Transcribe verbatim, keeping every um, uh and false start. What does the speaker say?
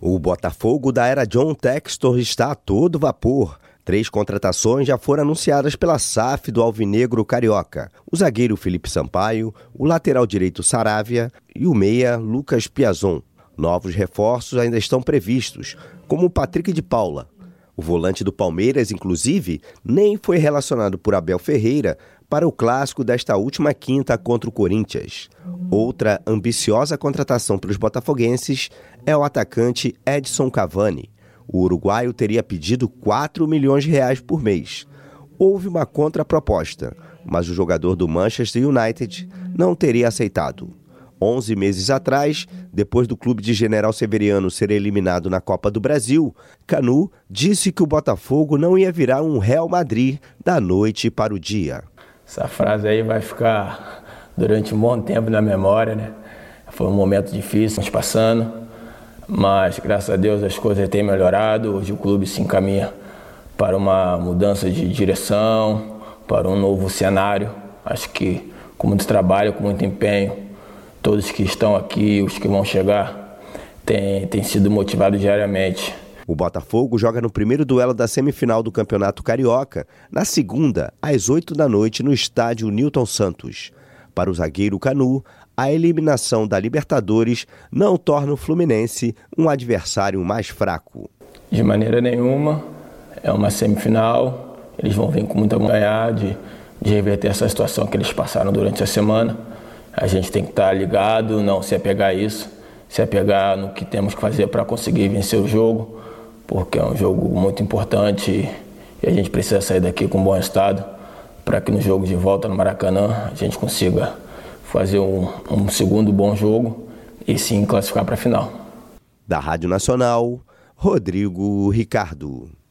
O Botafogo da era John Textor está a todo vapor. Três contratações já foram anunciadas pela S A F do Alvinegro Carioca. O zagueiro Felipe Sampaio, o lateral direito Saravia e o meia Lucas Piazon. Novos reforços ainda estão previstos, como o Patrick de Paula. O volante do Palmeiras, inclusive, nem foi relacionado por Abel Ferreira para o clássico desta última quinta contra o Corinthians. Outra ambiciosa contratação pelos botafoguenses é o atacante Edson Cavani. O uruguaio teria pedido quatro milhões de reais por mês. Houve uma contraproposta, mas o jogador do Manchester United não teria aceitado. Onze meses atrás, depois do clube de General Severiano ser eliminado na Copa do Brasil, Canu disse que o Botafogo não ia virar um Real Madrid da noite para o dia. Essa frase aí vai ficar durante um bom tempo na memória, né? Foi um momento difícil, nós passando, mas graças a Deus as coisas têm melhorado. Hoje o clube se encaminha para uma mudança de direção, para um novo cenário. Acho que com muito trabalho, com muito empenho, todos que estão aqui, os que vão chegar, têm, têm sido motivados diariamente. O Botafogo joga no primeiro duelo da semifinal do Campeonato Carioca, na segunda, às oito da noite, no estádio Newton Santos. Para o zagueiro Canu, a eliminação da Libertadores não torna o Fluminense um adversário mais fraco. De maneira nenhuma, é uma semifinal, eles vão vir com muita vontade de, de reverter essa situação que eles passaram durante a semana. A gente tem que estar ligado, não se apegar a isso, se apegar no que temos que fazer para conseguir vencer o jogo, porque é um jogo muito importante e a gente precisa sair daqui com um bom estado para que no jogo de volta no Maracanã a gente consiga fazer um, um segundo bom jogo e sim classificar para a final. Da Rádio Nacional, Rodrigo Ricardo.